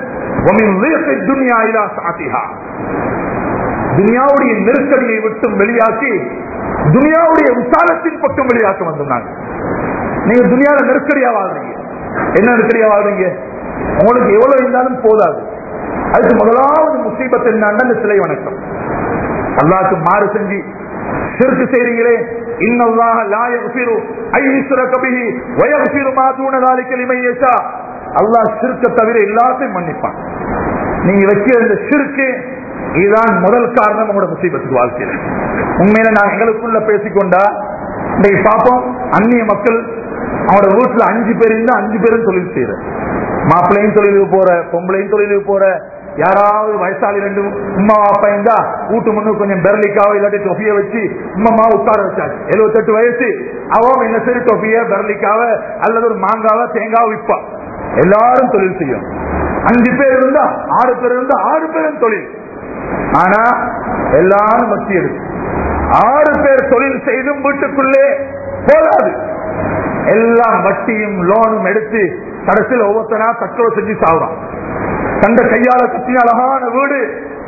துனியாவுடைய நெருக்கடியை விட்டு வெளியாக்கி துனியாவுடைய விசாலத்தின் பக்கம் வெளியாக்க வந்தாங்க. நீங்க துனியால நெருக்கடியா வாழ்றீங்க. என்ன நெருக்கடியா வாழ்றீங்க? உங்களுக்கு எவ்வளவு இருந்தாலும் போதாது. அதுக்கு முதலாவது முசீபத் என்னன்னா சிலை வணக்கம். அல்லாஹ்வுக்கு மாறு செஞ்சு ஷிர்க் செய்றீங்களே, இன்னல்லாஹ லா யக்ஃபிரு ஐயுஸ்ரக பிஹி வ யக்ஃபிரு மா தூன ذلك லிமன் யஷா. அல்லாஹ் ஷிர்க்க தவிர எல்லாத்தையும் மன்னிப்பான். நீங்க வைக்கிற இந்த ஷிர்க் இதுதான் முதல் காரணம் உங்களோட முசீபத்துக்கு வாழ்க்கையில. உண்மையில நான் எங்களுக்குள்ள பேசிக்கொண்டா இன்னைக்கு பார்ப்போம், அந்நிய மக்கள் அவனோட வீட்டுல அஞ்சு பேர் இருந்தா அஞ்சு பேரும் தொழில் செய்யற, மாப்பிள்ளையும் தொழிலுக்கு போற, பொம்பளையும் தொழிலுக்கு போற, யாராவது வயசாளி ரெண்டு உமா அப்பா இருந்தா வீட்டு முன்னு கொஞ்சம் பெர்லிக்காவோ இல்லாட்டி தொஃபிய வச்சு உம்மா உட்கார வச்சாச்சு. எழுபத்தி எட்டு வயசு அவன் என்ன சரி தொஃபிய பெர்லிக்காவ அல்லது ஒரு மாங்காவ தேங்காவை விற்பா. எல்லாரும் தொழில் செய்யும். அஞ்சு பேர் இருந்தா ஆறு பேர் இருந்தா ஆறு பேரும் தொழில். ஆனா எல்லாரும் வட்டி எடுக்கும். ஆறு பேர் தொழில் செய்தும் வீட்டுக்குள்ளே போதாது, எல்லாம் வட்டியும் லோனும் எடுத்து கடைசியில் ஒவ்வொருத்தனா தற்கொலை செஞ்சு சாவுறான். கண்ட கையால கட்டின அழகான வீடு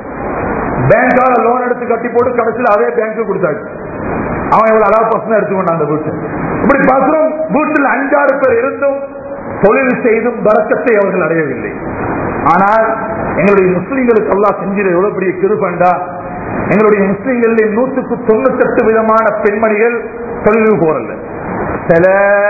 பேங்கால லோன் எடுத்து கட்டி போட்டு கடைசியில் அதே பேங்க்கு கொடுத்தாச்சு. அவன் எவ்வளவு அழகா பசங்க எடுத்துக்கொண்டான் அந்த வீட்டு. இப்படி பாக்குறோம், வீட்டில் அஞ்சாறு பேர் இருந்தும் தொழில் செய்தும் பரக்கத்தை அவர்கள் அடையவில்லை. ஆனால் எங்களுடைய முஸ்லிம்களுக்கு அல்லாஹ் செஞ்சிட எவ்வளவு பெரிய கிருபைண்டா, எங்களுடைய முஸ்லிம்களில் நூற்றுக்கு தொண்ணூத்தி எட்டு விதமான பெண்மணிகள் தொழிலுக்கு போறல. சில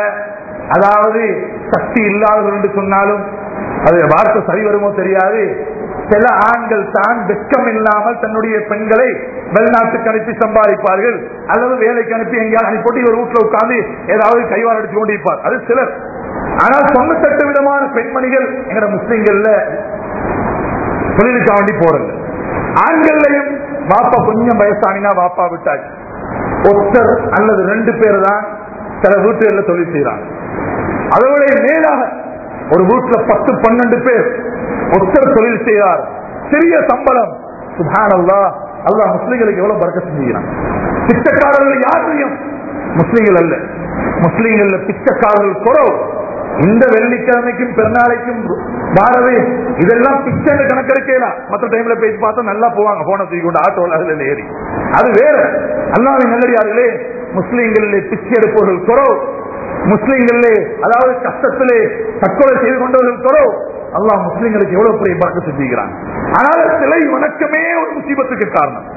அதாவது சக்தி இல்லாதவர்கள் என்று சொன்னாலும் அது வார்த்தை சரி வருமோ தெரியாது, சில ஆண்கள் தான் வெட்கம் இல்லாமல் தன்னுடைய பெண்களை வெளிநாட்டுக்கு அனுப்பி சம்பாதிப்பார்கள், அல்லது வேலைக்கு அனுப்பி எங்கேயாவது அனுப்பி ஒரு வீட்டுல உட்கார்ந்து ஏதாவது கைவாறு அடிச்சு கொண்டிருப்பார். அது சிலர். ஆனால் தொண்ணூத்தி எட்டு விதமான பெண்மணிகள் எங்களோட முஸ்லிம்கள்ல தொழிலுக்கு வேண்டி போறது. ஆண்கள்லையும் வாப்பா கொஞ்சம் வயசானினா வாப்பா விட்டாச்சு, ஒருத்தர் அல்லது ரெண்டு பேர் தான் சில வீட்டுகள்ல தொழில் செய்யறாங்க. அதோட மேலாக ஒரு வீட்டுல பத்து பன்னெண்டு பேர் ஒருத்தர் தொழில் செய்கிறார், சிறிய சம்பளம். சுப்ஹானல்லாஹ், அல்லாஹ் முஸ்லிம்களுக்கு எவ்வளவு பரக்கத் செஞ்சுக்கிறான். பிச்சைக்காரர்கள் யாரையும் முஸ்லிம்கள் அல்ல, முஸ்லிம்கள் பிச்சைக்காரர்கள் குறவு. இந்த வெள்ளிக்கிழமைக்கும் பெருநாளைக்கும் வாரவே இதெல்லாம் பிச்சை கணக்கெடுக்கலாம். மற்ற டைம்ல பேசி பார்த்தா நல்லா போவாங்க, போன தூக்கி கொண்டு ஆட்டோல அதுல ஏறி, அது வேற. அல்லாஹ்வின் நல்லடியார்களே, முஸ்லிம்களிலே பிச்சை எடுப்பவர்கள் குறவு. முஸ்லிம்களே அதாவது கஷ்டத்திலே தற்கொலை செய்து கொண்டவர்களோ அல்லாஹ் முஸ்லிம்களுக்கு எவ்வளவு பெரிய பறக்கத்து செஞ்சுக்கிறாங்க. ஆனால் சிலை வணக்கமே ஒரு முசீபத்துக்கு காரணம்.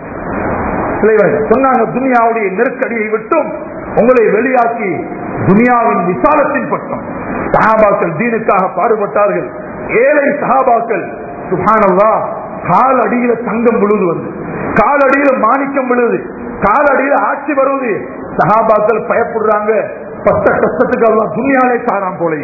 சிலை வணக்கம் சொன்னாங்க, துனியாவுடைய நெருக்கடியை விட்டும் உங்களை வெளியாக்கி துனியாவின் விசாலத்தின் பட்டம். சஹாபாக்கள் தீனுக்காக பாடுபட்டார்கள். ஏழை சஹாபாக்கள் சுப்ஹானல்லாஹ் கால் அடியில தங்கம் விழுது வந்து, கால் அடியில மாணிக்கம் விழுது, கால் அடியில ஆட்சி வருவது. சஹாபாக்கள் பயப்படுறாங்க, பட்ட கஷ்டத்துக்கு அல்லாஹ் துனியாலே சாராம் போல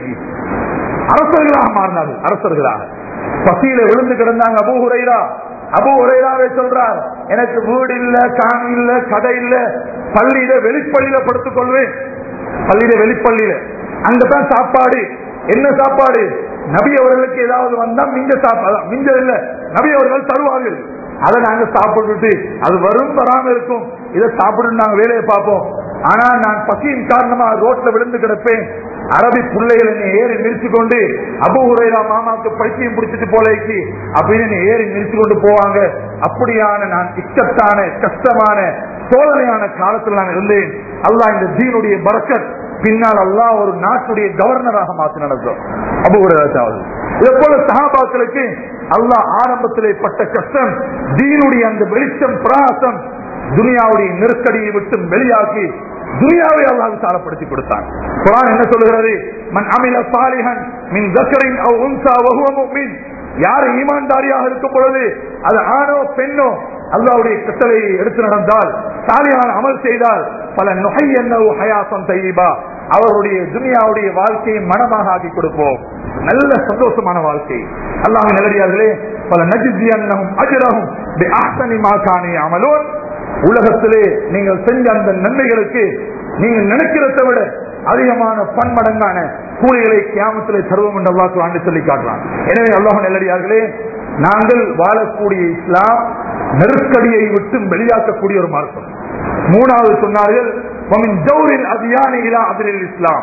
அரசர்களாக மாறினார்கள். அரசர்களாக பசியில விழுந்து கிடந்தாங்க. அபூ ஹுரைரா அபூ ஹுரைராவே சொல்றார், எனக்கு வீடு இல்ல, காணி இல்ல, கடை இல்ல, பள்ளியில வெளிப்பள்ளியில படுத்துக் கொள்வேன். பள்ளியில வெளிப்பள்ளியில அங்கதான் சாப்பாடு. என்ன சாப்பாடு? நபி அவர்களுக்கு ஏதாவது வந்தா மிஞ்ச சாப்பாடு, மிஞ்ச இல்ல நபி அவர்கள் தருவார்கள். அதை நாங்க சாப்பிட்டு அது வரும் வராம இருக்கும், இதை சாப்பிட்டு நாங்க வேலையை பார்ப்போம். ஆனா நான் பசியின் காரணமா ரோட்ல விழுந்து கிடப்பேன். அரபி பிள்ளைகள் என்னை ஏறி நிறுத்தி கொண்டு அபூ ஹுரைரா மாமாவுக்கு பைத்தியம் பிடிச்சிட்டு போலைக்கு அப்படின்னு ஏறி நிறுத்தி கொண்டு போவாங்க. அப்படியான நான் இக்கட்டான கஷ்டமான சோதனையான காலத்தில் நான் இருந்தேன். அல்லாஹ் இந்த தீனுடைய பரக்கத் பின்னால் அல்லாஹ் ஒரு நாட்டுடைய கவர்னராக மாற்றி நடக்கும். அபூ ஹுரைரா இதே போல சஹாபாக்களுக்கு அல்லாஹ் ஆரம்பத்திலே பட்ட கஷ்டம், தீனுடைய அந்த வெளிச்சம் பிரகாசம் துனியாவுடைய நெருக்கடியை விட்டு வெளியாக்கி துனியாவை அல்லாஹ் சாலப்படுத்தி கொடுத்தான். குர்ஆன் என்ன சொல்கிறது? மன் அமில சாலிஹன் மின் தக்கரின் அவ் உன்சா வஹுவ முஃமின். யார் ஈமான்தாரியாக இருக்கும் பொழுது அது ஆணோ பெண்ணோ அல்லாஹ்வுடைய கட்டளையை எடுத்து நடந்தால், சாலிஹான அமல் செய்தால், பல நுஹையன்னஹு ஹயாத்தன் தய்யிபா, அவருடைய துனியாவுடைய வாழ்க்கையை மனமாக ஆக்கி கொடுப்போம். நல்ல சந்தோஷமான வாழ்க்கை. அல்லாஹ்வின் நல்லடியார்களே, பல நஜ்ஜியன்னஹும் அஜ்ரஹும் பிஅஹ்ஸனி மா கானூ யஅமலூன். உலகத்திலே நீங்கள் செஞ்ச அந்த நன்மைகளுக்கு நீங்கள் நினைக்கிறதை விட அதிகமான பன்மடங்கான கூலிகளை கியாமத்திலே தருவோம் என்று அல்லாஹ் குர்ஆனில் சொல்லி காட்டுறான். எனவே அல்லாஹ்வின் நல்லடியார்களே, நாங்கள் வாழக்கூடிய இஸ்லாம் நெருக்கடியை விட்டு வெளியாக்கக்கூடிய ஒரு மார்க்கம். மூணாவது சொன்னார்கள், இஸ்லாம்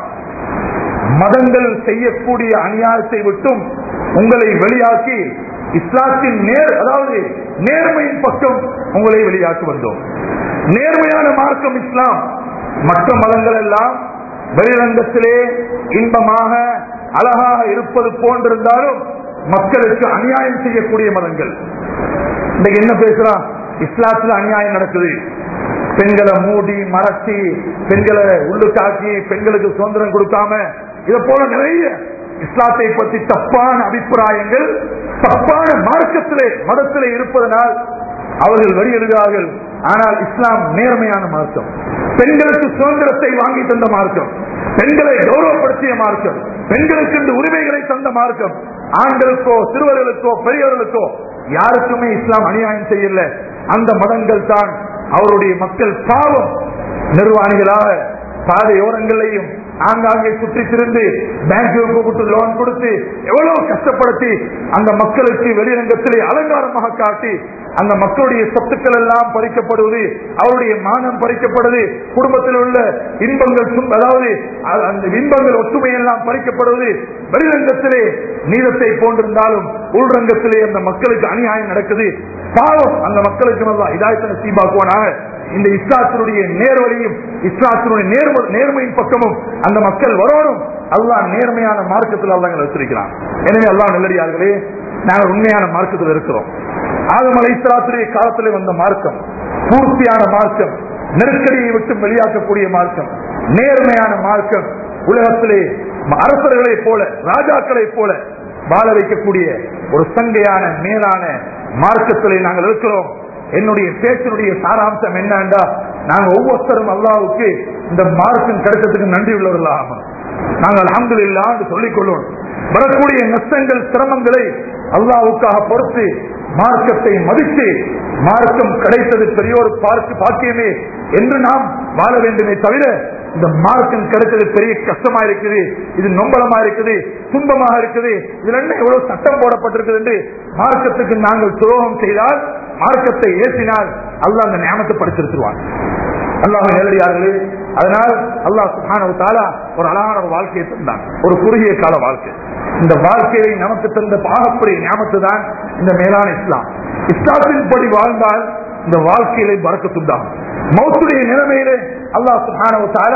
மதங்கள் செய்யக்கூடிய அநியாயத்தை விட்டும் உங்களை வெளியாக்கி இஸ்லாத்தின் நேர் அதாவது நேர்மையின் பக்கம் உங்களை வெளியாக்கி வந்தோம். நேர்மையான மார்க்கம் இஸ்லாம். மற்ற மதங்கள் எல்லாம் வெளிரங்கத்திலே இன்பமாக அழகாக இருப்பது போன்றிருந்தாலும் மக்களுக்கு அநியாயம் செய்யக்கூடிய மதங்கள். இன்னைக்கு என்ன பேசுறான்? இஸ்லாத்துல அநியாயம் நடக்குது. பெண்களை மூடி மறைச்சி, பெண்களை உள்ளுக்காக்கி, பெண்களுக்கு சுதந்திரம் கொடுக்காம, இதை போல நிறைய இஸ்லாத்தை பற்றி தப்பான அபிப்பிராயங்கள் தப்பான மார்க்கத்திலே மதத்திலே இருப்பதனால் அவர்கள் வெளியிடுகிறார்கள். ஆனால் இஸ்லாம் நேர்மையான மார்க்கம், பெண்களுக்கு சுதந்திரத்தை வாங்கி தந்த மார்க்கம், பெண்களை கௌரவப்படுத்திய மார்க்கம், பெண்களுக்கு இந்த உரிமைகளை தந்த மார்க்கம். ஆண்களுக்கோ சிறுவர்களுக்கோ பெரியவர்களுக்கோ யாருக்குமே இஸ்லாம் அநியாயம் செய்யல. அந்த மதங்கள் தான் அவருடைய மக்கள் பாவம் நிர்வாணிகளாக பாதையோரங்களையும் ஆங்காங்கே சுற்றி திருந்து பேங்குக்கு கூப்பிட்டு லோன் கொடுத்து எவ்வளவு கஷ்டப்படுத்தி அந்த மக்களுக்கு வெளிரங்கத்திலே அலங்காரமாக காட்டி அந்த மக்களுடைய சொத்துக்கள் எல்லாம் பறிக்கப்படுவது, அவருடைய மானம் பறிக்கப்படுவது, குடும்பத்தில் உள்ள இன்பங்கள் அதாவது அந்த இன்பங்கள் ஒற்றுமையெல்லாம் பறிக்கப்படுவது, வெளிரங்கத்திலே நீதத்தை போன்றிருந்தாலும் உள்ரங்கத்திலே அந்த மக்களுக்கு அநியாயம் நடக்குது. பாவம் அந்த மக்களுக்கு நல்லா இதாயத்தை நசீபாக்குவானாக. இந்த இஸ்லாத்தினுடைய நேர்வழியும் இஸ்லாத்தினுடைய நேர்மையின் பக்கமும் அந்த மக்கள் வரணும். அல்லாஹ் நேர்மையான மார்க்கத்தில் அல்லாஹ் வச்சிருக்கிறான். எனவே அல்லாஹ் நல்லடியார்களே, நாங்கள் உண்மையான மார்க்கத்தில் இருக்கிறோம். ஆதம் அலைஹிஸ்ஸலாத்துடைய காலத்திலே வந்த மார்க்கம் பூர்த்தியான மார்க்கம், நெருக்கடியை விட்டு வெளியாக்கக்கூடிய மார்க்கம், நேர்மையான மார்க்கம். உலகத்திலே அரசர்களை போல ராஜாக்களை போல வாழ வைக்கக்கூடிய ஒரு சங்கையான மேலான மார்க்கத்திலே நாங்கள் இருக்கிறோம். என்னுடைய பேச்சினுடைய சாராம்சம் என்னண்டா, நாங்க ஒவ்வொருத்தரும் அல்லாஹ்வுக்கு இந்த மார்க்கம் கிடைச்சதுக்கு நன்றி உள்ளவர்களாக நாங்கள் அல்ஹம்துலில்லாஹ் என்று சொல்லிக் கொள்வோம். வரக்கூடிய நஷ்டங்கள் சிரமங்களை அல்லாஹ்வுக்காக பொறுத்து மார்க்கத்தை மதித்து மார்க்கம் கிடைத்தது பெரிய ஒரு பாக்கியமே என்று நாம் வாழ வேண்டுமே தவிர, இந்த மார்க்கம் கிடைத்தது பெரிய கஷ்டமா இருக்குது, இது நொம்பலமா இருக்குது, துன்பமாக இருக்குது, இதுல என்ன எவ்வளவு சட்டம் போடப்பட்டிருக்குது என்று மார்க்கத்துக்கு நாங்கள் துரோகம் செய்தால், மார்க்கத்தை ஏற்றினால் அல்லாஹ் அந்த நியமத்தை படிச்சிருவான். அல்லாஹ் நேரடியார்களே, அதனால் அல்லாஹ் சுப்ஹானஹு வ தஆலா ஒரு அழகான ஒரு வாழ்க்கையை தந்தான், ஒரு குறுகிய கால வாழ்க்கை. இந்த வாழ்க்கையை நமக்கு தந்த பாகப்படி நியமத்து தான் இந்த மேலான இஸ்லாம். இஸ்லாத்தின் படி வாழ்ந்தால் இந்த வாழ்க்கையிலே பரக்கத்துண்டாகும். மௌத்துடைய நிலைமையிலே அல்லாஹ் சுப்ஹானஹு வ தஆலா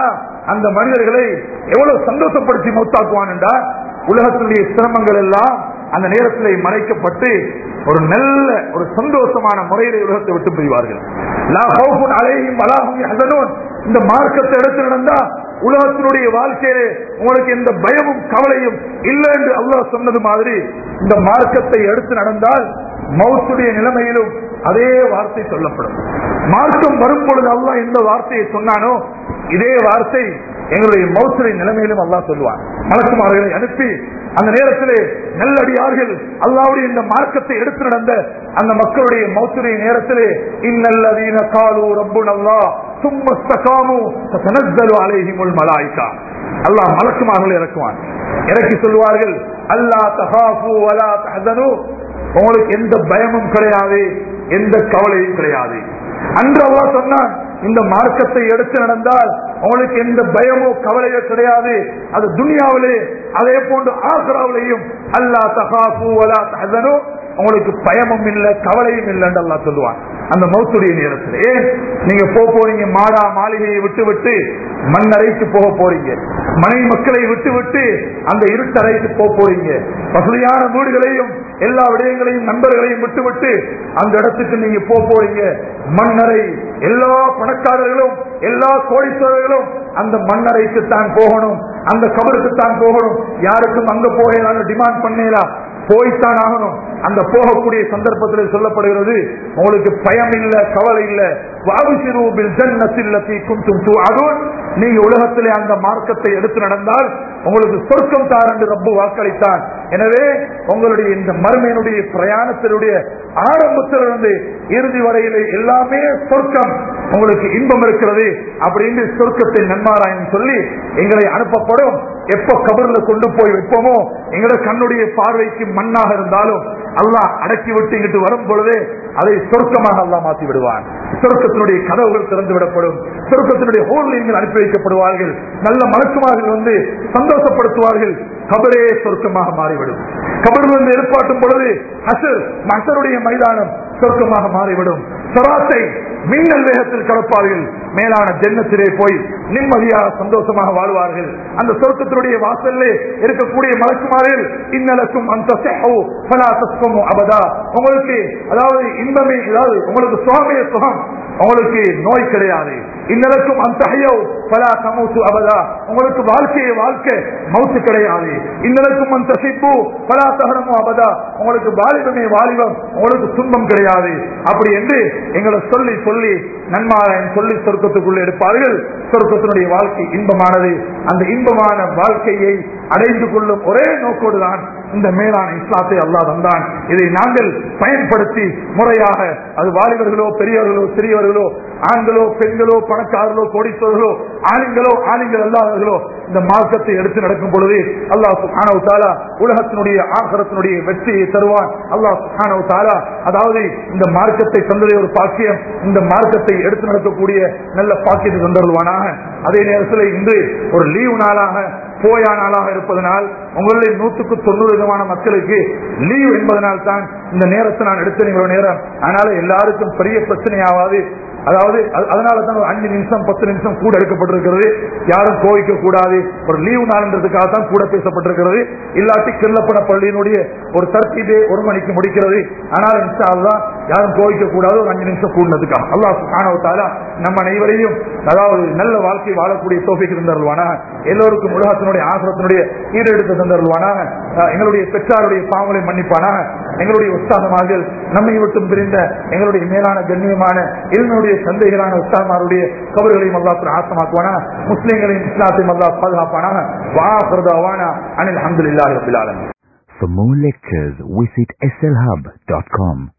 அந்த மனிதர்களை எவ்வளவு சந்தோஷப்படுத்தி மௌத்தாக்குவான் என்றால் உலகத்தினுடைய சிரமங்கள் எல்லாம் அந்த நேரத்திலே மறைக்கப்பட்டு ஒரு நல்ல ஒரு சந்தோஷமான முறையிலே உலகத்தை விட்டு போய்வார்கள். இந்த மார்க்கத்தை எடுத்து நடந்தா உலகத்தினுடைய வாழ்க்கையிலே உங்களுக்கு எந்த பயமும் கவலையும் இல்லை என்று அல்லாஹ் சொன்னது மாதிரி இந்த மார்க்கத்தை எடுத்து நடந்தால் மௌத்துடைய நிலைமையிலும் அதே வார்த்தை சொல்லப்படும். மார்க்கம் வரும் பொழுது அல்லாஹ் எந்த வார்த்தையை சொன்னானோ இதே வார்த்தை எங்களுடைய மௌத்துடைய நிலைமையிலும் அல்லாஹ் சொல்லுவான். மலக்குமார்களை அனுப்பி அந்த நேரத்திலே நல்லடியார்கள் அல்லாஹ்வுடைய இந்த மார்க்கத்தை எடுத்து நடந்த அந்த மக்களுடைய மௌத்துடைய நேரத்திலே இன்னல்லதீன காலு ரப்புனல்லாஹ் சும்ம இஸ்தகாமு தனஸ்ஸலு அலைஹிமுல் மலாயிகா, அல்லாஹ் மலக்குமார்களை இறக்குவான். இறக்கி சொல்வார்கள் அல்லா தகாஃபு வலா தஹ்சனு, உங்களுக்கு எந்த பயமும் கிடையாது, எந்த கவலையும் கிடையாது. அன்று அல்லாஹ் சொன்னான் இந்த மார்க்கத்தை எடுத்து நடந்தால் உங்களுக்கு எந்த பயமோ கவலையோ கிடையாது. அது துனியாவிலே அதே போன்று ஆகிராவிலேயும் அல்லா தகாஃபு வலா தஹ்சனு, உங்களுக்கு பயமும் இல்லை கவலையும் இல்லை என்று அல்லாஹ் சொல்லுவான். அந்த மௌத்துடைய நேரத்திலே நீங்க போக போறீங்க, மாடா மாளிகையை விட்டு விட்டு மண்ணறைக்கு போக போறீங்க, மனை மக்களை விட்டு விட்டு அந்த இருட்டறைக்கு போக போறீங்க, வசதியான வீடுகளையும் எல்லா விடயங்களையும் நண்பர்களையும் விட்டு விட்டு அந்த இடத்துக்கு நீங்க போக போறீங்க. மண்ணறை, எல்லா பணக்காரர்களும் எல்லா கோடீஸ்வரர்களும் அந்த மண்ணறைக்கு தான் போகணும், அந்த கபருக்கு தான் போகணும். யாருக்கும் அங்க போகலாம் டிமாண்ட் பண்ணலாம், போய்த்தான் ஆகணும். அந்த போகக்கூடிய சந்தர்ப்பத்தில் சொல்லப்படுகிறது உங்களுக்கு பயம் இல்ல கவலை இல்ல, நீங்க உலகத்திலே அந்த மார்க்கத்தை எடுத்து நடந்தால் உங்களுக்கு சொர்க்கம் தார் என்று ரப்பு வாக்களித்தான். எனவே உங்களுடைய இந்த மர்மையினுடைய பிரயாணத்தினுடைய ஆரம்பத்திலிருந்து இறுதி வரையிலே எல்லாமே சொர்க்கம், உங்களுக்கு இன்பம் இருக்கிறது அப்படின்னு சொர்க்கத்தை நன்மாராயம் சொல்லி எங்களை அனுப்பப்படும். எப்ப கபர்ல கொண்டு போய் வைப்போமோ எங்களுடைய கண்ணுடைய பார்வைக்கு மண்ணாக இருந்தாலும் அல்லாஹ் அடக்கி விட்டு இங்கிட்டு வரும் பொழுது அதை சொர்க்கமாக அல்லாஹ் மாற்றி விடுவான். சொர்க்கத்தினுடைய கதவுகள் திறந்து விடப்படும், சொர்க்கத்தினுடைய ஹோல்கள் அனுப்பி வைக்கப்படுவார்கள், நல்ல மலக்குமார்கள் வந்து சந்தோஷப்படுத்துவார்கள், கபரே சொர்க்கமாக மாறிவிடும். கபர் வந்து ஏற்பாட்டும் பொழுது ஹஷர் மஹ்ஷருடைய மைதானம் சொர்க்கமாக மாறிவிடும். சராத்தை மின்னல் வேகத்தில் கலப்பார்கள், மேலான ஜன்னத்திலே போய் நிம்மதியாக சந்தோஷமாக வாழ்வார்கள். அந்த சொர்க்கத்தினுடைய வாசல்லே இருக்கக்கூடிய மலக்குமார்கள் இன்னலக்கும் அந்த அபதா, உங்களுக்கு அதாவது இன்பமே, அதாவது உங்களுக்கு சுகமே சுகம், உங்களுக்கு நோய் கிடையாது. இன்னலக்கும் அந்த பலா தமூத்து அபதா, உங்களுக்கு வாழ்க்கையை வாழ்க்கை மௌத்து கிடையாது. இன்னலக்கும் அந்த சிப்பு பலா தகரமோ அபதா, உங்களுக்கு வாலிபமே வாலிபம், உங்களுக்கு துன்பம் கிடையாது. அப்படி என்று எங்களை சொல்லி சொல்லி நன்மாராயன் சொல்லி சொர்க்கத்துக்குள்ளே எடுப்பார்கள். சொர்க்கத்தினுடைய வாழ்க்கை இன்பமானது. அந்த இன்பமான வாழ்க்கையை அடைந்து கொள்ளும் ஒரே நோக்கோடுதான் இந்த மேலான இஸ்லாத்தை அல்லாஹ் தந்தான். இதை நாங்கள் பயன்படுத்தி முறையாக, அது வாலிபர்களோ பெரியவர்களோ சிறியவர்களோ ஆண்களோ பெண்களோ பணக்காரர்களோ கோடீஸ்வரர்களோ ஆளுங்களோ ஆளுங்கள் அல்லாதவர்களோ இந்த மார்க்கத்தை எடுத்து நடக்கும் பொழுது அல்லாஹ் சுப்ஹானஹு வ தஆலா உலகத்தினுடைய ஆகிரத்தினுடைய வெற்றியை தருவான். அல்லாஹ் சுப்ஹானஹு வ தஆலா அதாவது இந்த மார்க்கத்தை தந்ததே ஒரு பாக்கியம், இந்த மார்க்கத்தை எடுத்து நடக்கக்கூடிய நல்ல பாக்கியத்தை தந்தருவானாக. அதே நேரத்தில் இன்று ஒரு லீவு நாளாக போயா நாளாக இருப்பதனால் உங்களுடைய நூற்றுக்கு தொண்ணூறு விதமான மக்களுக்கு லீவ் என்பதனால் தான் இந்த நேரத்தை நான் எடுத்த நிகழ்வு நேரம். அதனால எல்லாருக்கும் பெரிய பிரச்சனையாவது, அதாவது அதனால தான் ஒரு அஞ்சு நிமிஷம் பத்து நிமிஷம் கூட எடுக்கப்பட்டிருக்கிறது. யாரும் கோவிக்க கூடாது, ஒரு லீவு நாள்ன்றதுக்காக தான் கூட பேசப்பட்டிருக்கிறது. இல்லாட்டி கிள்ளப்பட பள்ளியினுடைய ஒரு தர்த்தீபே ஒரு மணிக்கு முடிக்கிறது. ஆனால் இன்ஷா அல்லாஹ் யாரும் கோவிக்க கூடாது, ஒரு அஞ்சு நிமிஷம் கூடுனதுக்காக. அல்லாஹ் சுப்ஹானஹு வ தஆலா நம்ம அனைவரையும் அதாவது நல்ல வாழ்க்கை வாழக்கூடிய தௌஃபீக் தந்தருள்வானா, எல்லோருக்கும் உலகத்தினுடைய ஆசிரத்தினுடைய ஈடெடுத்து தந்தருள்வானா, எங்களுடைய பெற்றாருடைய பாவங்களை மன்னிப்பானா, எங்களுடைய உஸ்தாதமார்கள் நம்மை விட்டும் பிரிந்த எங்களுடைய மேலான கண்ணியமான இல்முடைய சந்தைகளான உஸ்தாதமாருடைய கபர்களையும் அல்லாஹ் ஆசமாக்குவானா, முஸ்லிம்களையும் இஸ்லாத்தையும் அல்லாஹ் பாதுகாப்பானா. வஆகிரு தஅவானா அனில் ஹம்துலில்லாஹி ரப்பில் ஆலமீன். For more lectures, visit S L hub dot com.